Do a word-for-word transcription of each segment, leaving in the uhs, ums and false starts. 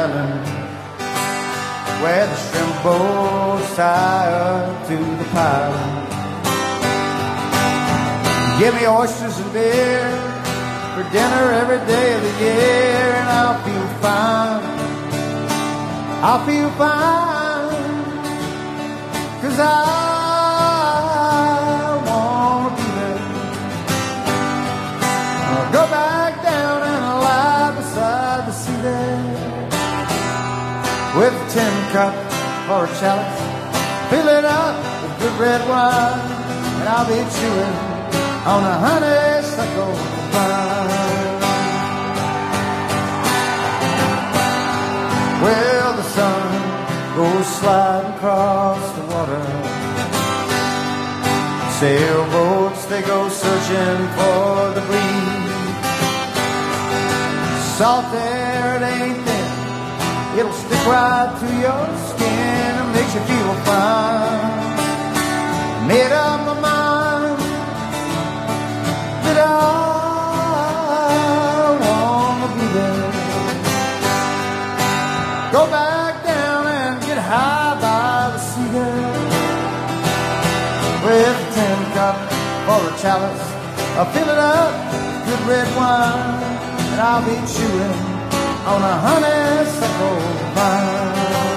island where the shrimp boats tie up to the pilot. Give me oysters and beer for dinner every day of the year, and I'll feel fine. I'll feel fine, 'cause I wanna be there. I'll go back down and lie beside the sea there, with a tin cup or a chalice, fill it up with good red wine, and I'll be chewing on a honeysuckle vine. Well, the sun goes sliding across the water. Sailboats, they go searching for the breeze. Salt air, it ain't thin, it'll stick right to your skin and makes you feel fine. Made up my mind that I wanna be there. Go back down and get high by the sea there, with a tin cup or a chalice, I'll fill it up with good red wine, and I'll be chewing on a honeysuckle vine.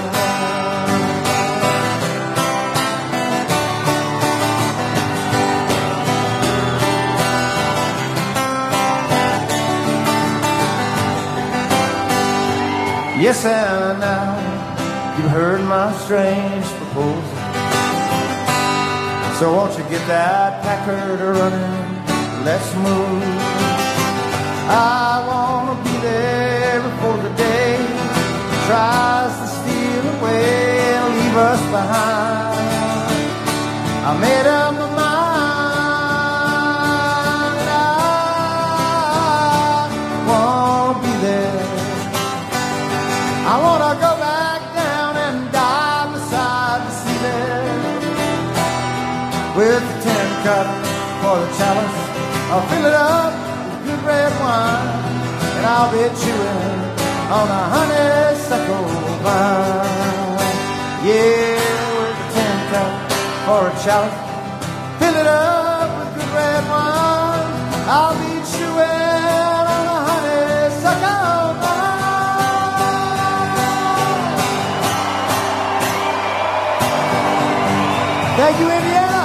Yes, and now you've heard my strange proposal, so won't you get that Packard running? Let's move. I wanna be there before the day tries to steal away and leave us behind. I made up my mind, I wanna be there. I wanna go back down and die beside the sea there, with the tin cup for the chalice, I'll fill it up with good red wine, and I'll be chewing on a honeysuckle vine. Yeah, with the tin cup for a chalice, fill it up with good red wine, I'll be chewing on a honeysuckle vine. Thank you, Indiana.